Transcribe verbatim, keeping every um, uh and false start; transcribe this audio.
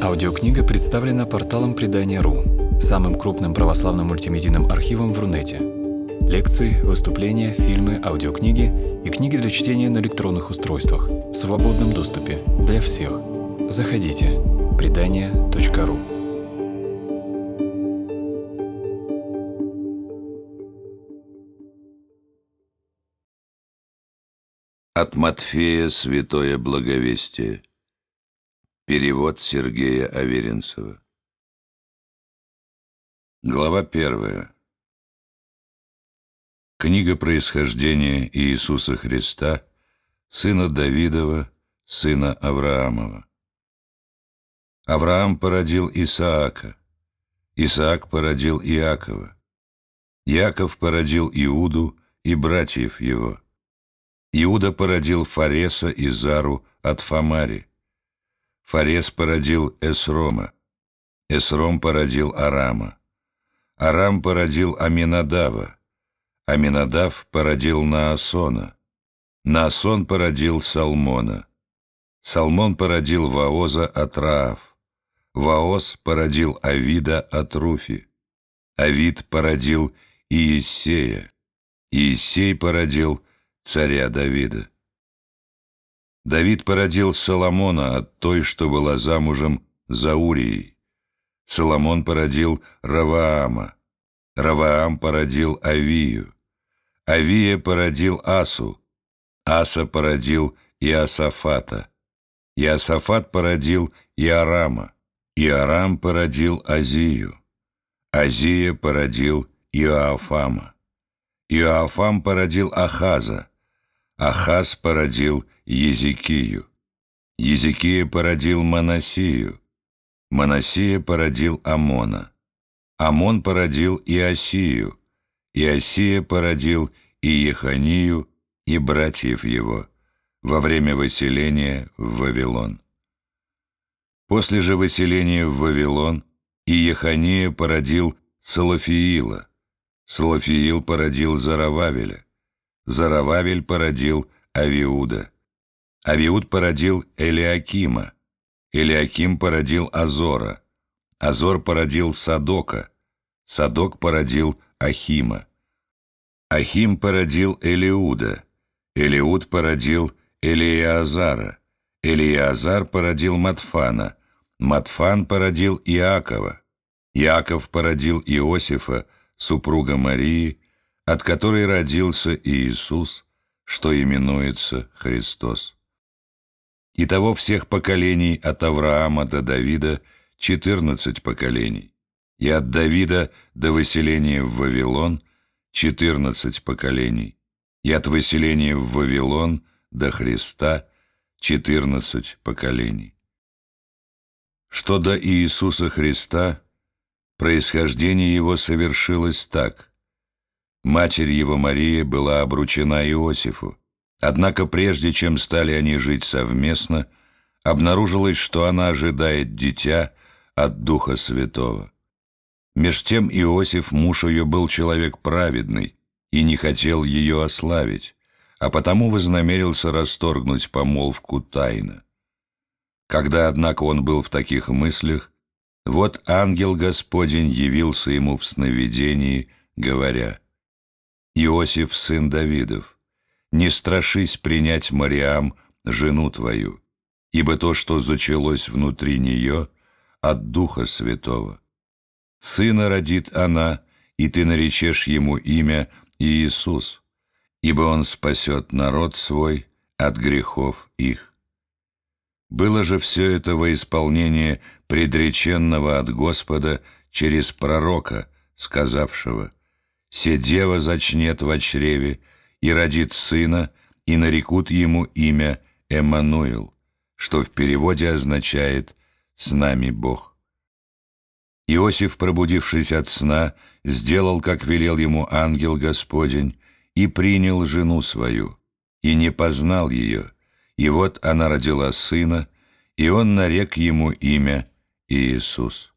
Аудиокнига представлена порталом Предания точка ру, самым крупным православным мультимедийным архивом в Рунете. Лекции, выступления, фильмы, аудиокниги и книги для чтения на электронных устройствах в свободном доступе для всех. Заходите. Предания точка ру. От Матфея святое благовестие. Перевод Сергея Аверинцева. Глава первая. Книга происхождения Иисуса Христа, сына Давидова, сына Авраамова. Авраам породил Исаака, Исаак породил Иакова, Иаков породил Иуду и братьев его. Иуда породил Фареса и Зару от Фамари. Фарес породил Эсрома, Эсром породил Арама, Арам породил Аминадава, Аминадав породил Наасона, Наасон породил Салмона, Салмон породил Вооза от Раав, Вооз породил Авида от Руфи, Авид породил Иессея, Иессей породил царя Давида. Давид породил Соломона от той, что была замужем за Урией. Соломон породил Раваама, Раваам породил Авию, Авия породил Асу, Аса породил Иосафата, Иосафат породил Иорама, Иорам породил Азию, Азия породил Иоафама, Иоафам породил Ахаза, Ахаз породил Езекию, Езекия породил Манасию, Манасия породил Амона, Амон породил Иосию, Иосия породил Иеханию и братьев его во время выселения в Вавилон. После же выселения в Вавилон Иехания породил Салафиила, Салафиил породил Зарававеля, Зарававель породил Авиуда, Авиуд породил Элиакима, Элиаким породил Азора, Азор породил Садока, Садок породил Ахима, Ахим породил Элиуда, Элиуд породил Элиазара, Элиазар породил Матфана, Матфан породил Иакова, Иаков породил Иосифа, супруга Марии, от которой родился Иисус, что именуется Христос. Итого всех поколений от Авраама до Давида четырнадцать поколений, и от Давида до выселения в Вавилон четырнадцать поколений, и от выселения в Вавилон до Христа четырнадцать поколений. Что до Иисуса Христа, происхождение его совершилось так. Матерь его Мария была обручена Иосифу, однако прежде чем стали они жить совместно, обнаружилось, что она ожидает дитя от Духа Святого. Меж тем Иосиф, муж ее, был человек праведный и не хотел ее ославить, а потому вознамерился расторгнуть помолвку тайно. Когда, однако, он был в таких мыслях, вот ангел Господень явился ему в сновидении, говоря: «Иосиф, сын Давидов, не страшись принять Мариам, жену твою, ибо то, что зачалось внутри нее, от Духа Святого. Сына родит она, и ты наречешь ему имя Иисус, ибо он спасет народ свой от грехов их». Было же все это во исполнение предреченного от Господа через пророка, сказавшего: «Се дева зачнет во чреве, и родит сына, и нарекут ему имя Эммануил», что в переводе означает «с нами Бог». Иосиф, пробудившись от сна, сделал, как велел ему ангел Господень, и принял жену свою, и не познал ее, и вот она родила сына, и он нарек ему имя Иисус.